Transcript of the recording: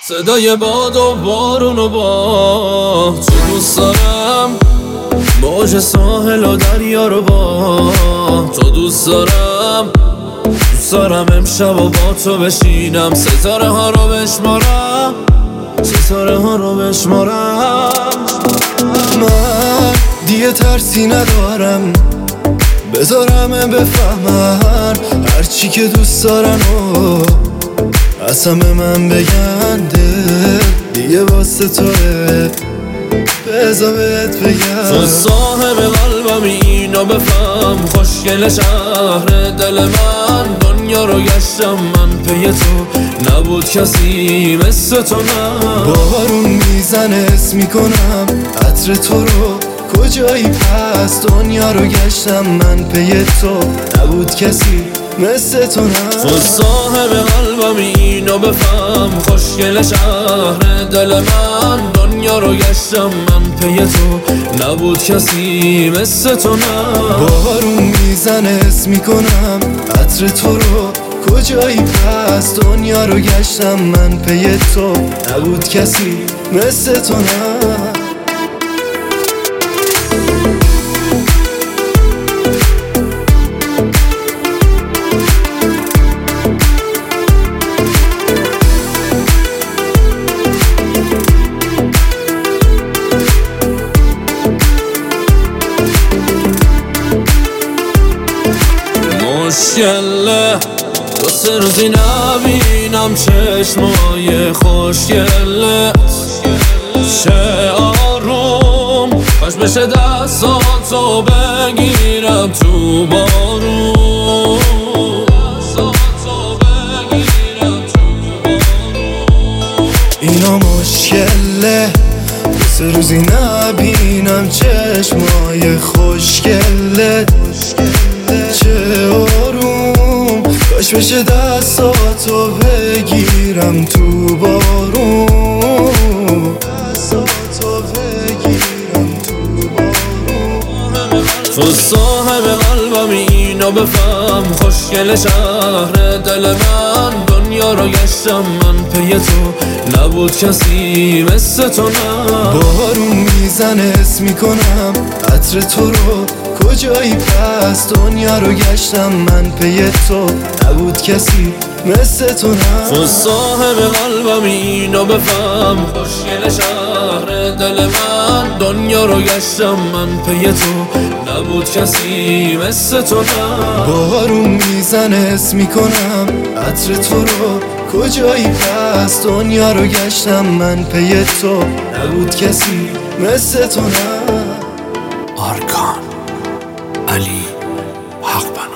صدای باد و بارون و با تو دوست دارم، موج ساحل و دریا رو با تو دوست دارم. دوست دارم امشب و با تو بشینم، ستاره ها رو بشمارم، ستاره ها رو بشمارم. من دیگه ترسی ندارم، بذارم بفهمن هرچی که دوست دارن و از همه من بگن دل دیگه واسه توه، بذار بهت بگم تو صاحب قلبم، اینو بفهم. خوشگل شهر دل من، دنیا رو گشتم من پی تو، نبود کسی مثل تو. من بارون میزنه حس میکنم عطر تو رو، کجایی پس دنیا رو گشتم من پی تو، نبود کسی مثل تو. تو صاحب قلبم، اینو بفهم. خوشگل شهر دل من، دنیا رو گشتم من پی تو، نبود کسی مثل تو. بارون میزنه حس میکنم عطر تو رو، کجایی پس دنیا رو گشتم من پی تو، نبود کسی مثل تو. مشکله دو سه روزی نبینم چشمای خوشگله، چه آروم کاش بشه دستاتو بگیرم تو بارون. اینا مشکله دو سه روزی نبینم چشمای خوشگله، چه آروم کاش بشه دستاتو بگیرم تو بارون، دستاتو بگیرم تو بارون. تو صاحب قلبم، اینو بفهم. خوشگل شهر دل من، دنیا رو گشتم من پی تو، نبود کسی مثل تو. بارون میزنه حس میکنم عطر تو رو، کجایی پس دنیا رو گشتم من پی تو، نبود کسی مثل تو. تو صاحب قلبم، اینو بفهم. خوشگل شهر دل من، دنیا رو گشتم من پی تو، نبود کسی مثل تو. بارون میزنه حس میکنم عطر تو رو، کجایی پس دنیا رو گشتم من پی تو، نبود کسی مثل تو. آرکان علی حق